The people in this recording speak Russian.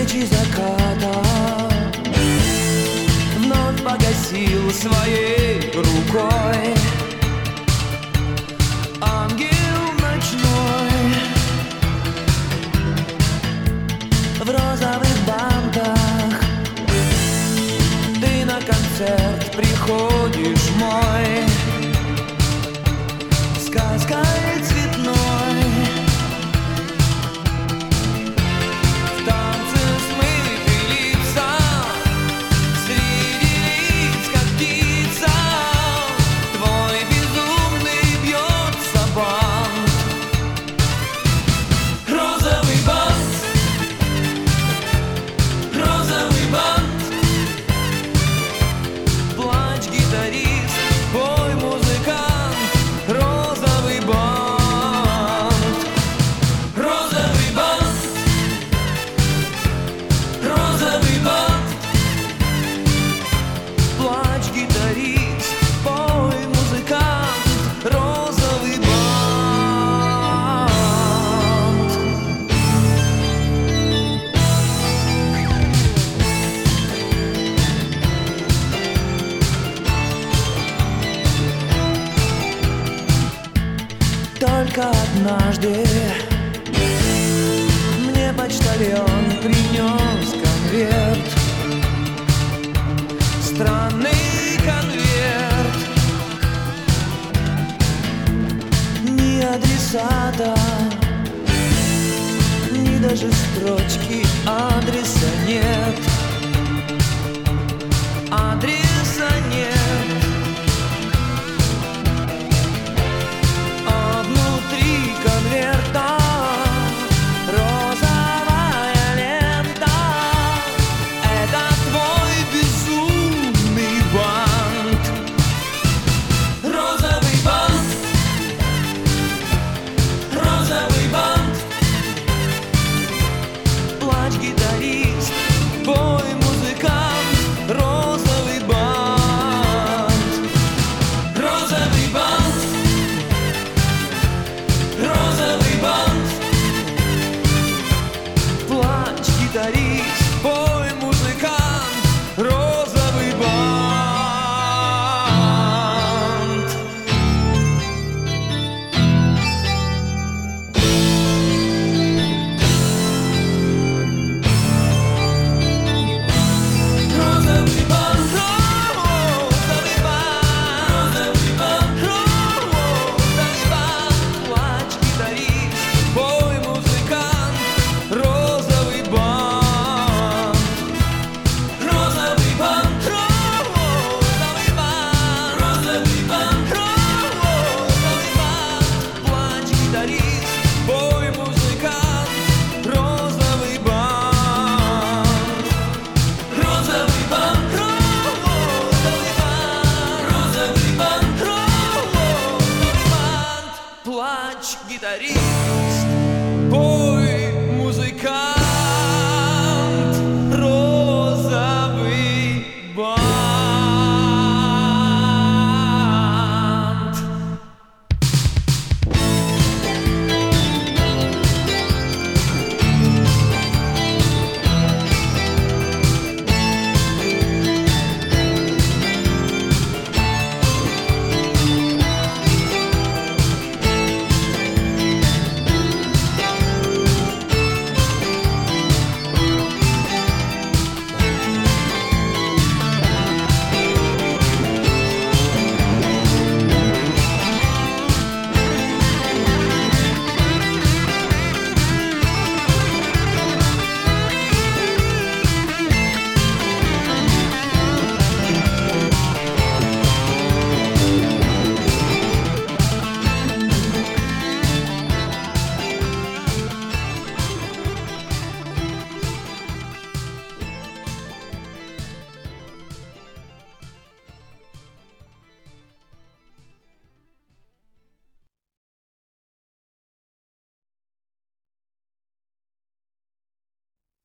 лучи заката вновь погасил своей рукой ангел ночной в розовых бантах. Ты на концерт приходишь мой сказкой цветной. В танце смыты лица, среди лиц, как птица, твой безумный бьется бант. Розовый бант, розовый бант. Плачь, гитарист, пой, музыкант. Розовый бант, розовый бант, розовый бант. Плачь, гитарист, пой, музыкант. Розовый бант. Только однажды мне почтальон принес конверт, странный конверт. Ни адресата, ни даже строчки адреса нет. Адреса нет. А внутри конверта розовая лента. Это твой безумный бант. Розовый бант, розовый бант. Плачь, гитарист, пой, музыкант. Розовый бант, розовый бант, розовый бант. Плачь, гитарист,